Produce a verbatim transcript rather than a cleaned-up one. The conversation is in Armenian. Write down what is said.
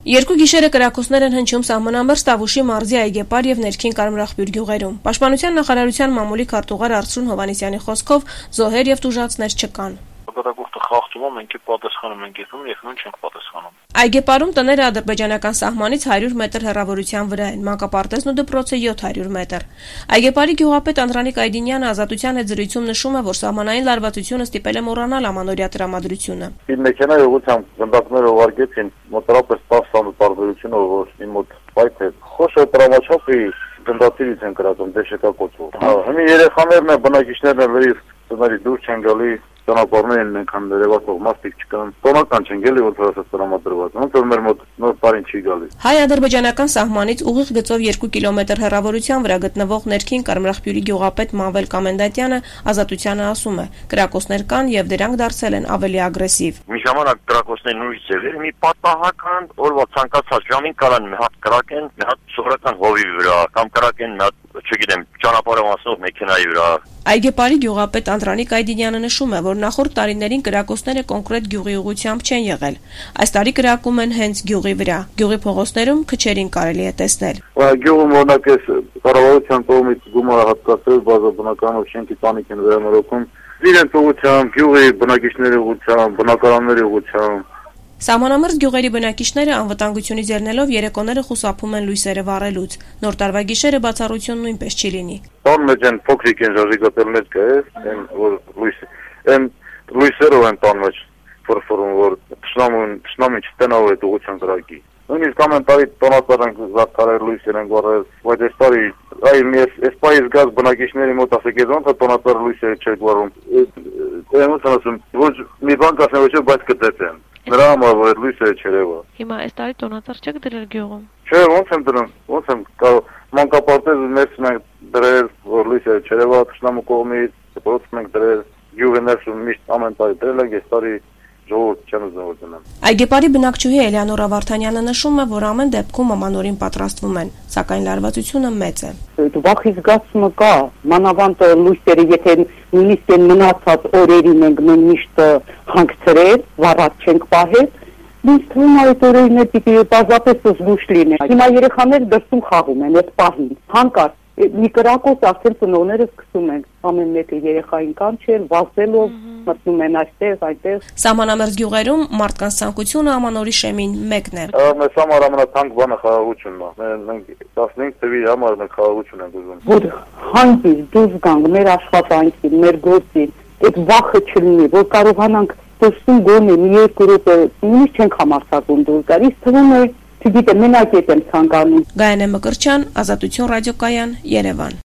Երկու գիշերը կրակոցներ են հնչում սահմանամերձ Տավուշի մարզի Այգեպար եւ Ներքին Կարմրախբյուր գյուղերում։ Պաշտպանության նախարարության մամուլի քարտուղար Արսրուն Հովհաննիսյանի խոսքով զոհեր եւ տուժածներ չկան։ Պատասխանը խախտում է, մենք պատասխանում ենք եկնում եւ նույն չենք պատասխանում։ Այգեպարում տները ադրբեջանական սահմանից հարյուր մետր հեռավորության վրա են, մանկապարտեզն ու դպրոցը յոթ հարյուր մետր։ Այգեպարի գյուղապետ Անդրանիկ Այդինյանը Ազատության հետ զրույցում նշում է, որ սահմանային լարվածությունը ստիպել է մոռանալ ամանորյա տրամադրությունը։ Իր մեքենայի ուղղությամբ գնդակները ուղարկեցին մոտավորապես տասը տարբերությունը, որ իմ մոտ պայթ է։ Խոշոր տրամաչափի գնդակներից են կրակում, դեշեկակոծով։ Հիմա երեխաներն են, բնակիչներն են լրիվ ծնարի դուրս չեն գալի։ Ճանապարհներն այնքան դերևակող մարդիկ չկան, տոնական չեն գելի, որ դրասը տրամադրված, ոնց որ մեր մոտ նոր տարին չի գալի։ Հայ-ադրբեջանական սահմանից ուղիղ գծով երկու կիլոմետր հեռավորության վրա գտնվող Ներքին Կարմրախբյուրի գյուղապետ Մավել Կամենդատյանը Ազատությանը ասում է. կրակոցներ կան եւ դրանք դարձել են ավելի ագրեսիվ։ Մի ժամանակ կրակոցներ նույնիսկ էր, մի պատահական օրվա ցանկացած ժամին կարան մի հատ կրակեն, մի հատ սովորական հովի վրա, կամ կրակեն մի հատ, չգիտեմ, ճանապարհով անցնող մեքենայի վրա։ Այգեպարի գյուղապետ Անդրանիկ Այդինյանը նշում է, որ նախորդ տարիներին կրակոցները կոնկրետ գյուղի ուղղությամբ չեն եղել։ Այս տարի կրակում են հենց գյուղի վրա։ Գյուղի փողոցներում քչերին կարելի է տեսնել։ Գյուղում օրինակ էս կառավարության կողմից գումարը հատկացրել բազաբնականով շենքի տանիք են վերանորոգում։ Իրենց ուղղությամբ, գյուղի բնակիչների ուղղությամբ, բնակարանների ուղղությամբ։ Սահմանամերձ գյուղերի բնակիչները անվտանգությունից ելնելով երեկոները խուսափում են լույսերը վառելուց։ Նոր տարվա գիշերը բացառություն նույնպես չի լինի։ Տան մեջ են փոքրիկ են ժաժիգատելներ կա, են որ լույս, են լույսերով են տան մեջ ֆորֆորում, որ տշնամուն, տշնամի չտենավ այդ ուղղության կրակի։ Նույնիսկ ամեն տարի տոնածառ են զարդարել, լույսեր են վառել, բայց այս տարի այ այս պայից գազ բնակիչների մոտ ասեք, ոնց է տոնածառ լույսերը չեք վառում։ Ոնց ասում, ոչ մի բան կասեն, ոչ բայց կտեսեն։ Նրա համար որ այդ լույսերը չերևա։ Հիմա այս տարի տոնածառ չեք դրել գյուղում։ Չէ, ոնց եմ դրում, ոնց եմ մանկապարտեզը ներսում ենք դրել, որ լույսերը չերևա, տշնամու կողմից, դպրոցում ենք դրել, գյուղի ներսում միշտ ամեն տարի դրել ենք, այս տարի ժողովուրդ չեմ ուզում որ դնեմ։ Այգեպարի բնակչուհի Էլեանորա Վարդանյանը նշում է, որ ամեն դեպքում ամանորին պատրաստվում են, սակայն լարվածությունը մեծ է։ Վախի զգացումը կա, մանավանդ լույսերը, եթե նույնիսկ են մնացած օրերին ենք միշտ հանգցրել, վառած չենք պահել, ինձ թվում է այդ օրերին պիտի պարզապես զգուշ լինեն։ Հիմա երեխաները դրսում խաղում են, այս պահին, հանկարծ մի կրակոց արդեն ծնողները սկսում են ամեն մեկը երեխային կանչել, վազելով, մտնում են այստեղ, այդտեղ։ Սահմանամերձ գյուղերում մարդկանց ցանկությունը ամանորի շեմին մեկն է։ Մեզ համար ամենաթանկ բանը խաղաղությունն է։ Մենք տասնհինգ թվի համար մենք խաղաղություն ենք ուզում։ Որ հանգիստ դուրս գանք մեր աշխատանքին, մեր գործին, այդ վախը չլինի, որ կարողանանք դուրսում գոնե մի երկու րոպե, նույնիսկ չենք համարձակում դուրս գալ, իսկ թվում է չգիտեմ, մենակ եմ ցանկանում։ Գայանե Մկրտչյան, Ազատություն ռադիոկայան, Երևան։